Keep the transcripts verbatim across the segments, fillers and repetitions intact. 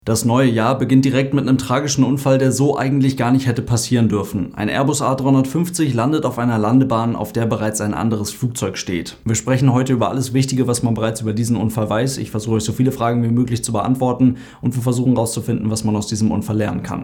Das neue Jahr beginnt direkt mit einem tragischen Unfall, der so eigentlich gar nicht hätte passieren dürfen. Ein Airbus A dreihundertfünfzig landet auf einer Landebahn, auf der bereits ein anderes Flugzeug steht. Wir sprechen heute über alles Wichtige, was man bereits über diesen Unfall weiß. Ich versuche euch so viele Fragen wie möglich zu beantworten und wir versuchen herauszufinden, was man aus diesem Unfall lernen kann.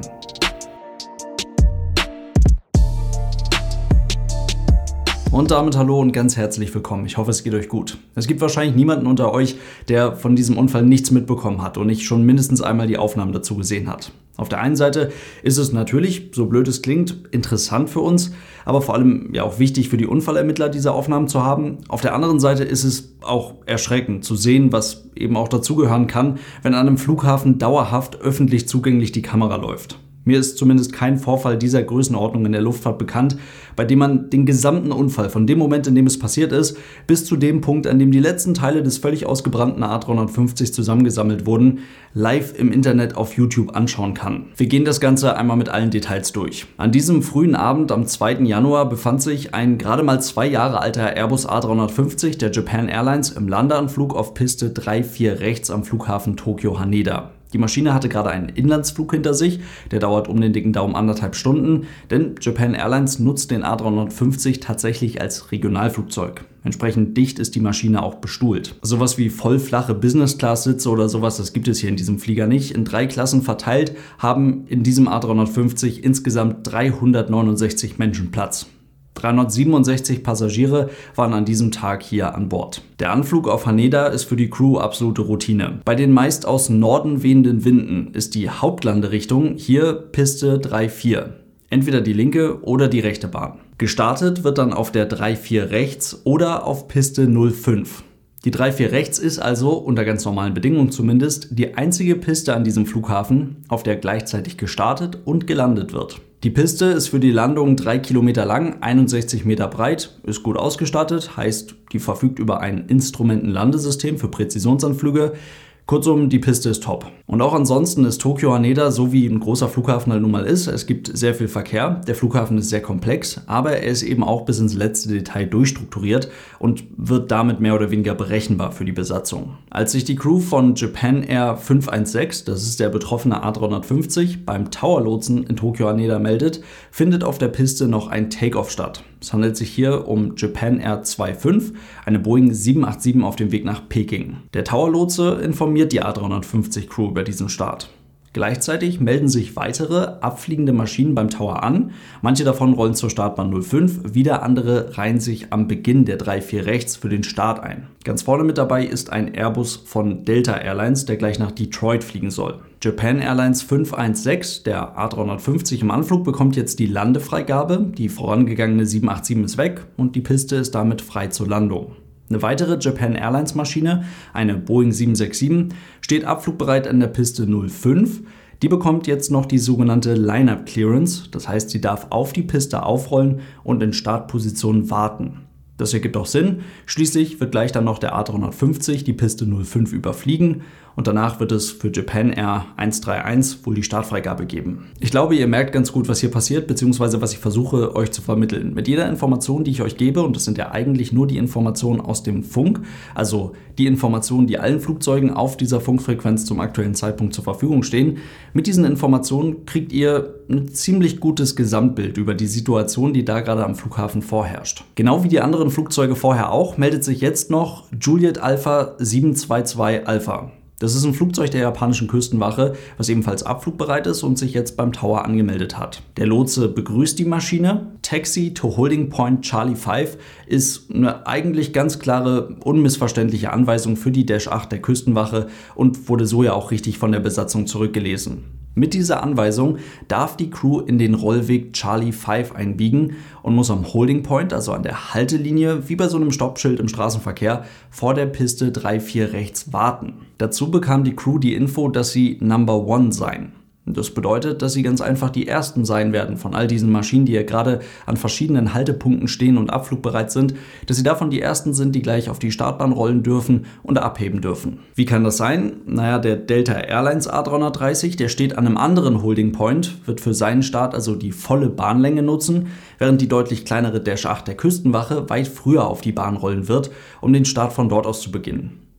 Und damit hallo und ganz herzlich willkommen. Ich hoffe, es geht euch gut. Es gibt wahrscheinlich niemanden unter euch, der von diesem Unfall nichts mitbekommen hat und nicht schon mindestens einmal die Aufnahmen dazu gesehen hat. Auf der einen Seite ist es natürlich, so blöd es klingt, interessant für uns, aber vor allem ja auch wichtig für die Unfallermittler, diese Aufnahmen zu haben. Auf der anderen Seite ist es auch erschreckend zu sehen, was eben auch dazugehören kann, wenn an einem Flughafen dauerhaft öffentlich zugänglich die Kamera läuft. Mir ist zumindest kein Vorfall dieser Größenordnung in der Luftfahrt bekannt, bei dem man den gesamten Unfall von dem Moment, in dem es passiert ist, bis zu dem Punkt, an dem die letzten Teile des völlig ausgebrannten A dreihundertfünfzig zusammengesammelt wurden, live im Internet auf YouTube anschauen kann. Wir gehen das Ganze einmal mit allen Details durch. An diesem frühen Abend am zweiten Januar befand sich ein gerade mal zwei Jahre alter Airbus A dreihundertfünfzig der Japan Airlines im Landeanflug auf Piste drei vier rechts am Flughafen Tokio Haneda. Die Maschine hatte gerade einen Inlandsflug hinter sich, der dauert um den dicken Daumen anderthalb Stunden, denn Japan Airlines nutzt den A dreihundertfünfzig tatsächlich als Regionalflugzeug. Entsprechend dicht ist die Maschine auch bestuhlt. Sowas wie vollflache Business-Class-Sitze oder sowas, das gibt es hier in diesem Flieger nicht. In drei Klassen verteilt haben in diesem A dreihundertfünfzig insgesamt dreihundertneunundsechzig Menschen Platz. dreihundertsiebenundsechzig Passagiere waren an diesem Tag hier an Bord. Der Anflug auf Haneda ist für die Crew absolute Routine. Bei den meist aus Norden wehenden Winden ist die Hauptlanderichtung hier Piste drei vier. Entweder die linke oder die rechte Bahn. Gestartet wird dann auf der drei vier rechts oder auf Piste null fünf. Die drei vier rechts ist also, unter ganz normalen Bedingungen zumindest, die einzige Piste an diesem Flughafen, auf der gleichzeitig gestartet und gelandet wird. Die Piste ist für die Landung drei Kilometer lang, einundsechzig Meter breit, ist gut ausgestattet, heißt, die verfügt über ein Instrumentenlandesystem für Präzisionsanflüge. Kurzum, die Piste ist top. Und auch ansonsten ist Tokio Haneda so wie ein großer Flughafen halt nun mal ist. Es gibt sehr viel Verkehr, der Flughafen ist sehr komplex, aber er ist eben auch bis ins letzte Detail durchstrukturiert und wird damit mehr oder weniger berechenbar für die Besatzung. Als sich die Crew von Japan Air fünf eins sechs, das ist der betroffene A dreihundertfünfzig, beim Tower-Lotsen in Tokio Haneda meldet, findet auf der Piste noch ein Takeoff statt. Es handelt sich hier um Japan Air zwei fünf, eine Boeing sieben acht sieben auf dem Weg nach Peking. Der Tower-Lotse informiert die A dreihundertfünfzig Crew über diesen Start. Gleichzeitig melden sich weitere abfliegende Maschinen beim Tower an. Manche davon rollen zur Startbahn null fünf, wieder andere reihen sich am Beginn der drei vier rechts für den Start ein. Ganz vorne mit dabei ist ein Airbus von Delta Airlines, der gleich nach Detroit fliegen soll. Japan Airlines fünf eins sechs, der A dreihundertfünfzig im Anflug, bekommt jetzt die Landefreigabe. Die vorangegangene sieben acht sieben ist weg und die Piste ist damit frei zur Landung. Eine weitere Japan Airlines Maschine, eine Boeing sieben sechs sieben, steht abflugbereit an der Piste null fünf. Die bekommt jetzt noch die sogenannte Line-Up Clearance, das heißt, sie darf auf die Piste aufrollen und in Startposition warten. Das ergibt auch Sinn, schließlich wird gleich dann noch der A dreihundertfünfzig die Piste null fünf überfliegen und danach wird es für Japan Air eins drei eins wohl die Startfreigabe geben. Ich glaube, ihr merkt ganz gut, was hier passiert, beziehungsweise was ich versuche euch zu vermitteln. Mit jeder Information, die ich euch gebe, und das sind ja eigentlich nur die Informationen aus dem Funk, also die Informationen, die allen Flugzeugen auf dieser Funkfrequenz zum aktuellen Zeitpunkt zur Verfügung stehen, mit diesen Informationen kriegt ihr ein ziemlich gutes Gesamtbild über die Situation, die da gerade am Flughafen vorherrscht. Genau wie die anderen Flugzeuge vorher auch, meldet sich jetzt noch Juliet Alpha sieben zwei zwei Alpha. Das ist ein Flugzeug der japanischen Küstenwache, was ebenfalls abflugbereit ist und sich jetzt beim Tower angemeldet hat. Der Lotse begrüßt die Maschine. Taxi to Holding Point Charlie fünf ist eine eigentlich ganz klare, unmissverständliche Anweisung für die Dash acht der Küstenwache und wurde so ja auch richtig von der Besatzung zurückgelesen. Mit dieser Anweisung darf die Crew in den Rollweg Charlie fünf einbiegen und muss am Holding Point, also an der Haltelinie, wie bei so einem Stoppschild im Straßenverkehr, vor der Piste drei vier rechts warten. Dazu bekam die Crew die Info, dass sie Number One seien. Das bedeutet, dass sie ganz einfach die Ersten sein werden von all diesen Maschinen, die ja gerade an verschiedenen Haltepunkten stehen und abflugbereit sind, dass sie davon die Ersten sind, die gleich auf die Startbahn rollen dürfen und abheben dürfen. Wie kann das sein? Naja, der Delta Airlines A dreihundertdreißig, der steht an einem anderen Holding Point, wird für seinen Start also die volle Bahnlänge nutzen, während die deutlich kleinere Dash acht der Küstenwache weit früher auf die Bahn rollen wird, um den Start von dort aus zu beginnen.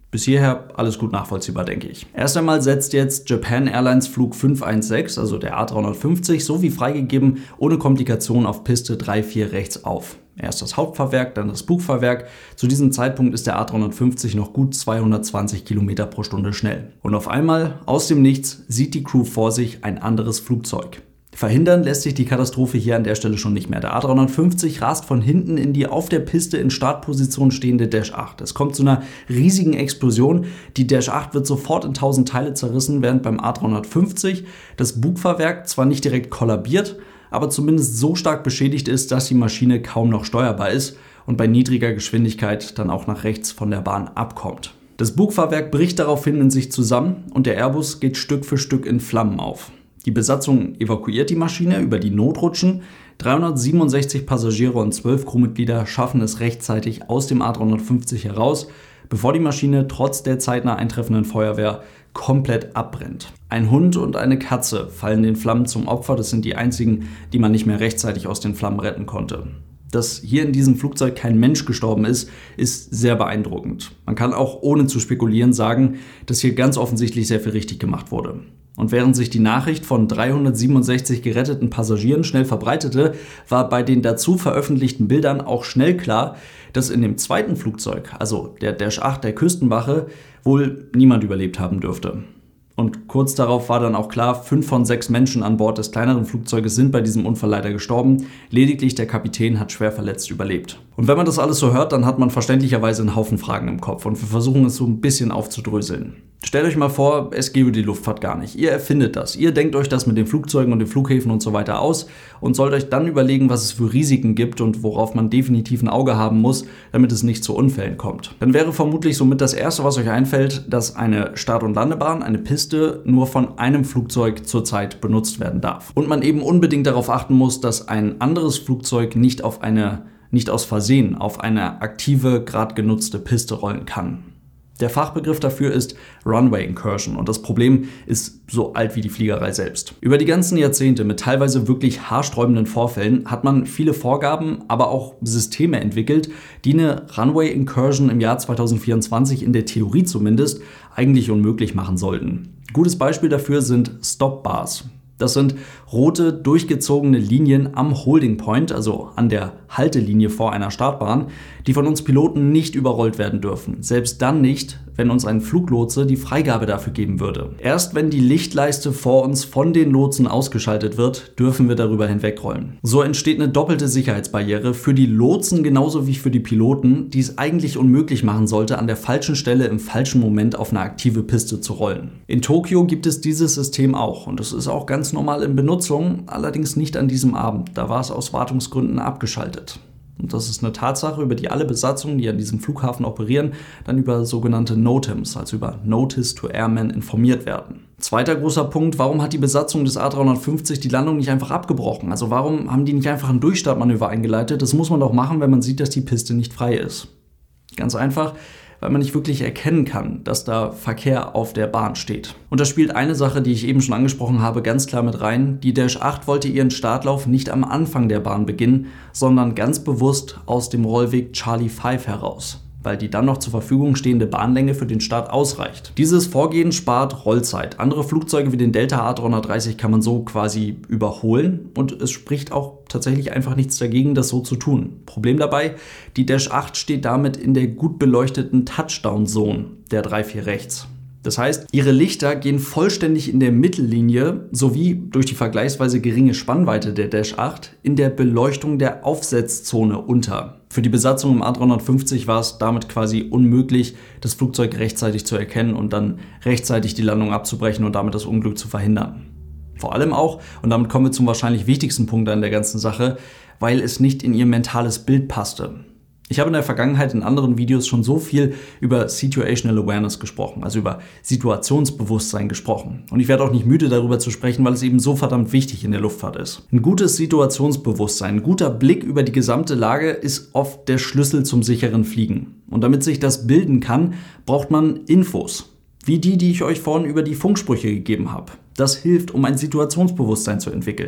Bis hierher alles gut nachvollziehbar, denke ich. Erst einmal setzt jetzt Japan Airlines Flug fünf eins sechs, also der A drei fünfzig, so wie freigegeben, ohne Komplikationen auf Piste drei vier rechts auf. Erst das Hauptfahrwerk, dann das Bugfahrwerk. Zu diesem Zeitpunkt ist der A drei fünfzig noch gut zweihundertzwanzig Kilometer pro Stunde schnell. Und auf einmal, aus dem Nichts, sieht die Crew vor sich ein anderes Flugzeug. Verhindern lässt sich die Katastrophe hier an der Stelle schon nicht mehr. Der A drei fünfzig rast von hinten in die auf der Piste in Startposition stehende Dash acht. Es kommt zu einer riesigen Explosion. Die Dash acht wird sofort in tausend Teile zerrissen, während beim A drei fünfzig das Bugfahrwerk zwar nicht direkt kollabiert, aber zumindest so stark beschädigt ist, dass die Maschine kaum noch steuerbar ist und bei niedriger Geschwindigkeit dann auch nach rechts von der Bahn abkommt. Das Bugfahrwerk bricht daraufhin in sich zusammen und der Airbus geht Stück für Stück in Flammen auf. Die Besatzung evakuiert die Maschine über die Notrutschen. dreihundertsiebenundsechzig Passagiere und zwölf Crewmitglieder schaffen es rechtzeitig aus dem A drei fünfzig heraus, bevor die Maschine trotz der zeitnah eintreffenden Feuerwehr komplett abbrennt. Ein Hund und eine Katze fallen den Flammen zum Opfer. Das sind die einzigen, die man nicht mehr rechtzeitig aus den Flammen retten konnte. Dass hier in diesem Flugzeug kein Mensch gestorben ist, ist sehr beeindruckend. Man kann auch ohne zu spekulieren sagen, dass hier ganz offensichtlich sehr viel richtig gemacht wurde. Und während sich die Nachricht von dreihundertsiebenundsechzig geretteten Passagieren schnell verbreitete, war bei den dazu veröffentlichten Bildern auch schnell klar, dass in dem zweiten Flugzeug, also der Dash acht der Küstenwache, wohl niemand überlebt haben dürfte. Und kurz darauf war dann auch klar, fünf von sechs Menschen an Bord des kleineren Flugzeuges sind bei diesem Unfall leider gestorben. Lediglich der Kapitän hat schwer verletzt überlebt. Und wenn man das alles so hört, dann hat man verständlicherweise einen Haufen Fragen im Kopf und wir versuchen es so ein bisschen aufzudröseln. Stellt euch mal vor, es gäbe die Luftfahrt gar nicht. Ihr erfindet das. Ihr denkt euch das mit den Flugzeugen und den Flughäfen und so weiter aus und sollt euch dann überlegen, was es für Risiken gibt und worauf man definitiv ein Auge haben muss, damit es nicht zu Unfällen kommt. Dann wäre vermutlich somit das Erste, was euch einfällt, dass eine Start- und Landebahn, eine Piste, nur von einem Flugzeug zurzeit benutzt werden darf. Und man eben unbedingt darauf achten muss, dass ein anderes Flugzeug nicht auf eine, nicht aus Versehen auf eine aktive, gerade genutzte Piste rollen kann. Der Fachbegriff dafür ist Runway Incursion und das Problem ist so alt wie die Fliegerei selbst. Über die ganzen Jahrzehnte mit teilweise wirklich haarsträubenden Vorfällen hat man viele Vorgaben, aber auch Systeme entwickelt, die eine Runway Incursion im Jahr zweitausendvierundzwanzig in der Theorie zumindest eigentlich unmöglich machen sollten. Gutes Beispiel dafür sind Stop Bars. Das sind rote, durchgezogene Linien am Holding Point, also an der Haltelinie vor einer Startbahn, die von uns Piloten nicht überrollt werden dürfen. Selbst dann nicht, wenn uns ein Fluglotse die Freigabe dafür geben würde. Erst wenn die Lichtleiste vor uns von den Lotsen ausgeschaltet wird, dürfen wir darüber hinwegrollen. So entsteht eine doppelte Sicherheitsbarriere für die Lotsen genauso wie für die Piloten, die es eigentlich unmöglich machen sollte, an der falschen Stelle im falschen Moment auf eine aktive Piste zu rollen. In Tokio gibt es dieses System auch und es ist auch ganz normal in Benutzung, allerdings nicht an diesem Abend. Da war es aus Wartungsgründen abgeschaltet. Und das ist eine Tatsache, über die alle Besatzungen, die an diesem Flughafen operieren, dann über sogenannte NOTAMs, also über Notice to Airmen, informiert werden. Zweiter großer Punkt, warum hat die Besatzung des A drei fünfzig die Landung nicht einfach abgebrochen? Also warum haben die nicht einfach ein Durchstartmanöver eingeleitet? Das muss man doch machen, wenn man sieht, dass die Piste nicht frei ist. Ganz einfach, weil man nicht wirklich erkennen kann, dass da Verkehr auf der Bahn steht. Und da spielt eine Sache, die ich eben schon angesprochen habe, ganz klar mit rein. Die Dash acht wollte ihren Startlauf nicht am Anfang der Bahn beginnen, sondern ganz bewusst aus dem Rollweg Charlie fünf heraus, weil die dann noch zur Verfügung stehende Bahnlänge für den Start ausreicht. Dieses Vorgehen spart Rollzeit. Andere Flugzeuge wie den Delta A dreihundertdreißig kann man so quasi überholen und es spricht auch tatsächlich einfach nichts dagegen, das so zu tun. Problem dabei, die Dash acht steht damit in der gut beleuchteten Touchdown-Zone der drei vier rechts. Das heißt, ihre Lichter gehen vollständig in der Mittellinie sowie durch die vergleichsweise geringe Spannweite der Dash acht in der Beleuchtung der Aufsetzzone unter. Für die Besatzung im A drei fünfzig war es damit quasi unmöglich, das Flugzeug rechtzeitig zu erkennen und dann rechtzeitig die Landung abzubrechen und damit das Unglück zu verhindern. Vor allem auch, und damit kommen wir zum wahrscheinlich wichtigsten Punkt an der ganzen Sache, weil es nicht in ihr mentales Bild passte. Ich habe in der Vergangenheit in anderen Videos schon so viel über Situational Awareness gesprochen, also über Situationsbewusstsein gesprochen. Und ich werde auch nicht müde darüber zu sprechen, weil es eben so verdammt wichtig in der Luftfahrt ist. Ein gutes Situationsbewusstsein, ein guter Blick über die gesamte Lage ist oft der Schlüssel zum sicheren Fliegen. Und damit sich das bilden kann, braucht man Infos. Wie die, die ich euch vorhin über die Funksprüche gegeben habe. Das hilft, um ein Situationsbewusstsein zu entwickeln.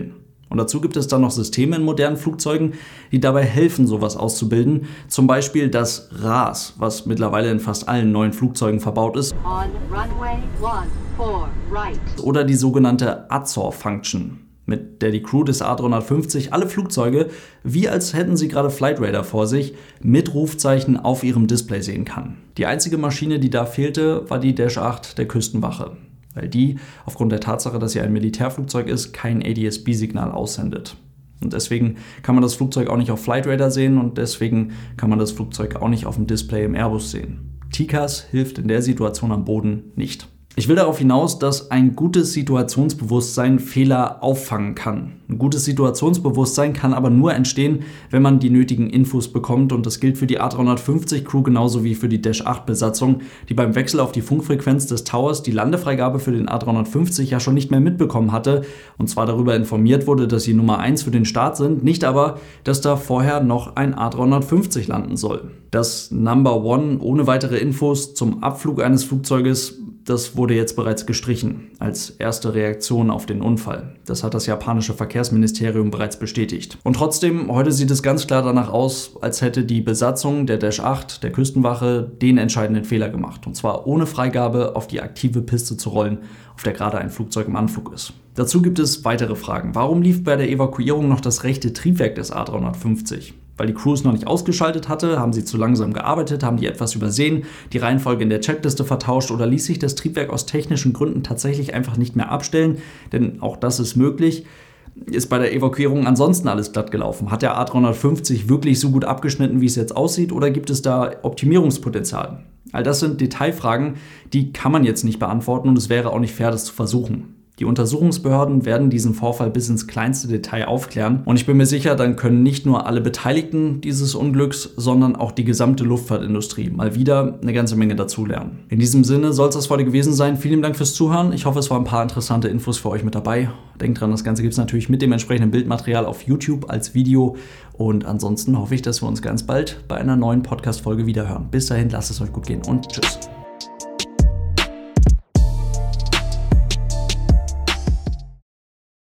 Und dazu gibt es dann noch Systeme in modernen Flugzeugen, die dabei helfen, sowas auszubilden. Zum Beispiel das R A S, was mittlerweile in fast allen neuen Flugzeugen verbaut ist. On runway one four right. Oder die sogenannte A Z O R-Function, mit der die Crew des A drei fünfzig alle Flugzeuge, wie als hätten sie gerade Flight Radar vor sich, mit Rufzeichen auf ihrem Display sehen kann. Die einzige Maschine, die da fehlte, war die Dash acht der Küstenwache, weil die, aufgrund der Tatsache, dass sie ein Militärflugzeug ist, kein A D S B-Signal aussendet. Und deswegen kann man das Flugzeug auch nicht auf Flight Radar sehen und deswegen kann man das Flugzeug auch nicht auf dem Display im Airbus sehen. T C A S hilft in der Situation am Boden nicht. Ich will darauf hinaus, dass ein gutes Situationsbewusstsein Fehler auffangen kann. Ein gutes Situationsbewusstsein kann aber nur entstehen, wenn man die nötigen Infos bekommt, und das gilt für die A drei fünfzig Crew genauso wie für die Dash acht Besatzung, die beim Wechsel auf die Funkfrequenz des Towers die Landefreigabe für den A drei fünfzig ja schon nicht mehr mitbekommen hatte und zwar darüber informiert wurde, dass sie Nummer eins für den Start sind, nicht aber, dass da vorher noch ein A drei fünfzig landen soll. Das Number One ohne weitere Infos zum Abflug eines Flugzeuges, das wurde jetzt bereits gestrichen, als erste Reaktion auf den Unfall. Das hat das japanische Verkehrsministerium bereits bestätigt. Und trotzdem, heute sieht es ganz klar danach aus, als hätte die Besatzung der Dash acht, der Küstenwache, den entscheidenden Fehler gemacht. Und zwar ohne Freigabe auf die aktive Piste zu rollen, auf der gerade ein Flugzeug im Anflug ist. Dazu gibt es weitere Fragen. Warum lief bei der Evakuierung noch das rechte Triebwerk des A drei fünfzig? Weil die Crew es noch nicht ausgeschaltet hatte, haben sie zu langsam gearbeitet, haben die etwas übersehen, die Reihenfolge in der Checkliste vertauscht oder ließ sich das Triebwerk aus technischen Gründen tatsächlich einfach nicht mehr abstellen, denn auch das ist möglich. Ist bei der Evakuierung ansonsten alles glatt gelaufen? Hat der A drei fünfzig wirklich so gut abgeschnitten, wie es jetzt aussieht, oder gibt es da Optimierungspotenzial? All das sind Detailfragen, die kann man jetzt nicht beantworten und es wäre auch nicht fair, das zu versuchen. Die Untersuchungsbehörden werden diesen Vorfall bis ins kleinste Detail aufklären und ich bin mir sicher, dann können nicht nur alle Beteiligten dieses Unglücks, sondern auch die gesamte Luftfahrtindustrie mal wieder eine ganze Menge dazulernen. In diesem Sinne soll es das heute gewesen sein. Vielen Dank fürs Zuhören. Ich hoffe, es waren ein paar interessante Infos für euch mit dabei. Denkt dran, das Ganze gibt es natürlich mit dem entsprechenden Bildmaterial auf YouTube als Video und ansonsten hoffe ich, dass wir uns ganz bald bei einer neuen Podcast-Folge wiederhören. Bis dahin, lasst es euch gut gehen und tschüss.